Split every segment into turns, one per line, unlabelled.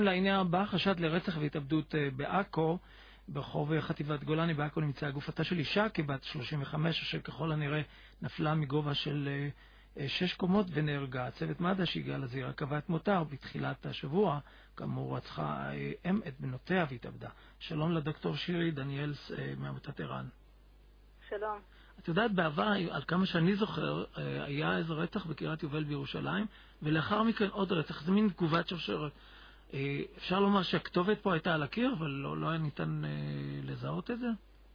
לעניין הבא, חשד לרצח והתאבדות בעכו, ברחוב חטיבת גולני בעכו נמצאה גופתה של אישה כבת 35, אשר ככל הנראה נפלה מגובה של 6 קומות ונהרגה. צוות מד"א שהגיע לזירה קבע את מותה בתחילת השבוע, כאמור רצחה את בנותיה והתאבדה. שלום לדוקטור שירי דניאלס מעמותת ער"ן.
שלום.
את יודעת, בעבר, על כמה שאני זוכר, היה איזה רצח בקריית יובל בירושלים, ולאחר מכן עוד רצח. זה מין תגובת שרשרת. אפשר לומר שהכתובת פה הייתה על הקיר, אבל לא היה ניתן לזהות את זה?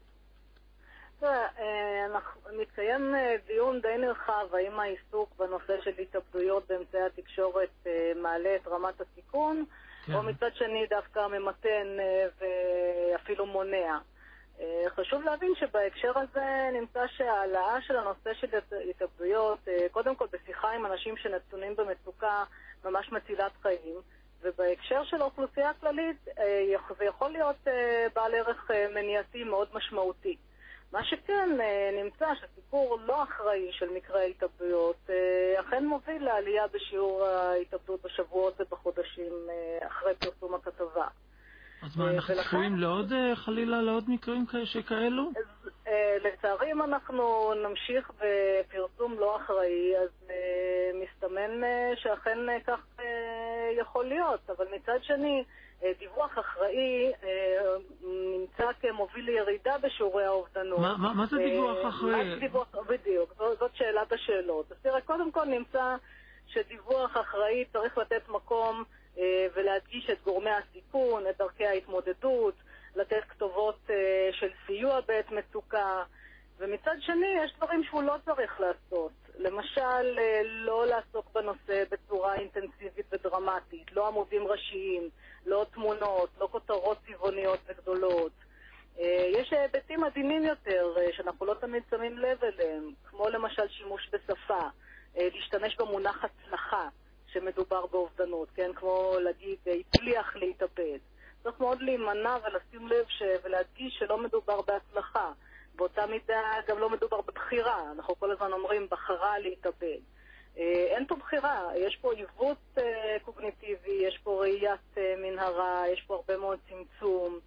מתקיים דיון די נרחב האם העיסוק בנושא של התאבדויות באמצעי התקשורת מעלה את רמת הסיכון, או מצד שני דווקא ממתן ואפילו מונע. חשוב להבין שבהקשר הזה נמצא שהעלאה של הנושא של התאבדויות, קודם כל בשיחה עם אנשים שנתונים במצוקה ממש מצילת חיים, ובהקשר של האוכלוסייה הכללית זה יכול להיות בעל ערך מניעתי מאוד משמעותי. מה שכן נמצא שסיפור לא אחראי של מקרי התאבדויות אכן מוביל לעלייה בשיעור ההתאבדות בשבועות ובחודשים אחרי פרסום הכתבה.
אז מה, אנחנו צפויים לעוד, חלילה, לעוד מקרים שכאלו?
לצערי, אם אנחנו נמשיך בפרסום לא אחראי, אז מסתמן שאכן כך יכול להיות. אבל מצד שני, דיווח אחראי נמצא כמוביל לירידה בשיעורי האובדנות.
מה זה דיווח אחראי?
בדיוק, זאת שאלת השאלות. אז תראה, קודם כל נמצא שדיווח אחראי צריך לתת מקום ולהדגיש את גורמי הסיכון, את דרכי ההתמודדות, לתת כתובות של סיוע בעת מצוקה, ומצד שני יש דברים שהוא לא צריך לעשות. למשל, לא לעסוק בנושא בצורה אינטנסיבית ודרמטית, לא עמודים ראשיים, לא תמונות, לא כותרות צבעוניות וגדולות. יש היבטים עדינים יותר שאנחנו לא תמיד שמים לב אליהם, כמו למשל שימוש בשפה, להשתמש במונח הצלחה שמדובר באובדנות, כן? כמו להגיד, הצליח להתאבד. צריך מאוד להימנע ולשים לב ולהדגיש שלא מדובר בהצלחה. באותה מידה גם לא מדובר בבחירה. אנחנו כל הזמן אומרים, בחרה להתאבד. אין פה בחירה, יש פה עיוות קוגניטיבי, יש פה ראיית מנהרה, יש פה הרבה מאוד צמצום.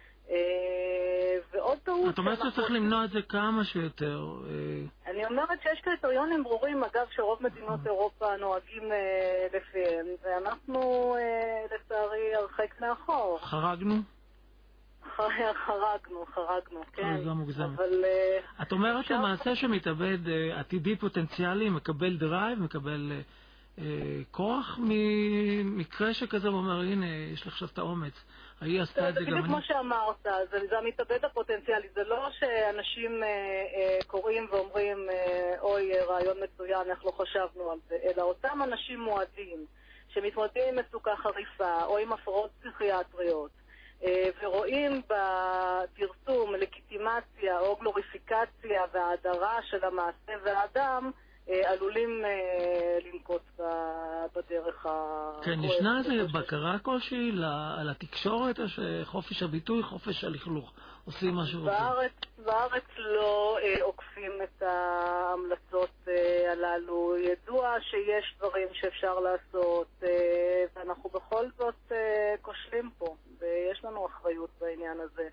ועוד טעות...
את אומרת שצריך למנוע את זה כמה שיותר.
אני אומרת שיש קריטריונים ברורים, אגב, שרוב מדינות אירופה נוהגים לפיהם, ואנחנו לצערי הרחק מאחור.
חרגנו?
חרגנו, כן.
זה מוגזמת. את אומרת למעשה שמתאבד עתידי פוטנציאלי, מקבל דרייב, מקבל כוח ממקרה שכזה, הוא אומר, הנה, יש לך עכשיו את האומץ. היא עשתה את זה גם...
זה בדיוק כמו שאמרת, זה המתאבד הפוטנציאלי. זה לא שאנשים קוראים ואומרים, אוי, רעיון מצוין, איך לא חשבנו על זה, אלא אותם אנשים מועדים שמתמודדים עם מצוקה חריפה או עם הפרעות פסיכיאטריות, ורואים בפרסום לגיטימציה או גלוריפיקציה וההדרה של המעשה והאדם, עלולים לנקוט בדרך
כן, ישנה איזו בקרה כלשהי על התקשורת, או שחופש הביטוי, חופש הלכלוך, עושים משהו?
בארץ לא עוקפים את ההמלצות הללו. ידוע שיש דברים שאפשר לעשות, ואנחנו בכל זאת כושלים פה, ויש לנו אחריות בעניין הזה.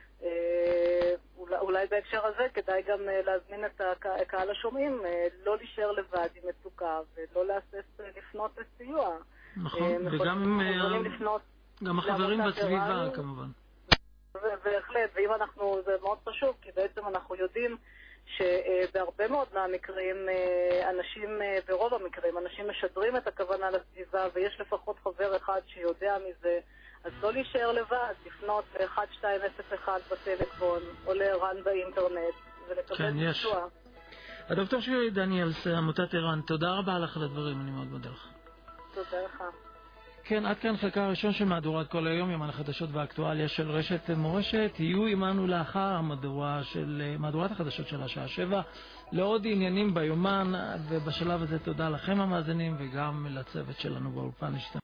אולי בהקשר הזה כדאי גם להזמין את הקהל השומעים לא להישאר לבד עם מצוקה ולא להסס לפנות לסיוע.
נכון, וגם גם החברים בסביבה כמובן.
בהחלט, ואם אנחנו, זה מאוד חשוב, כי בעצם אנחנו יודעים שבהרבה מאוד מהמקרים אנשים, ברוב המקרים, אנשים משדרים את הכוונה לסביבה, ויש לפחות חבר אחד שיודע מזה. אז לא להישאר לבד, לפנות ל-1201 בטלפון או לער"ן באינטרנט ולקבל ביצוע.
הדוקטור שירי דניאלס, עמותת ער"ן, תודה רבה לך על הדברים, אני מאוד מודה לך.
תודה לך.
כן, עד כאן חלקה הראשון של מהדורת כל היום, יומן החדשות והאקטואליה של רשת מורשת. יהיו עמנו לאחר מהדורת החדשות של השעה 7 לעוד עניינים ביומן, ובשלב הזה תודה לכם המאזינים וגם לצוות שלנו באולפן.